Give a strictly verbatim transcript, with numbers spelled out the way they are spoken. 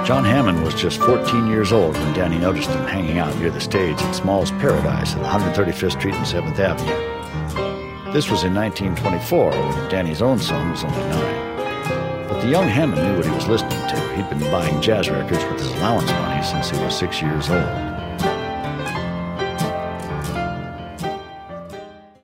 John Hammond was just fourteen years old when Danny noticed him hanging out near the stage at Small's Paradise at one thirty-fifth Street and seventh Avenue. This was in nineteen twenty-four, when Danny's own son was only nine. But the young Hammond knew what he was listening to. He'd been buying jazz records with his allowance money since he was six years old.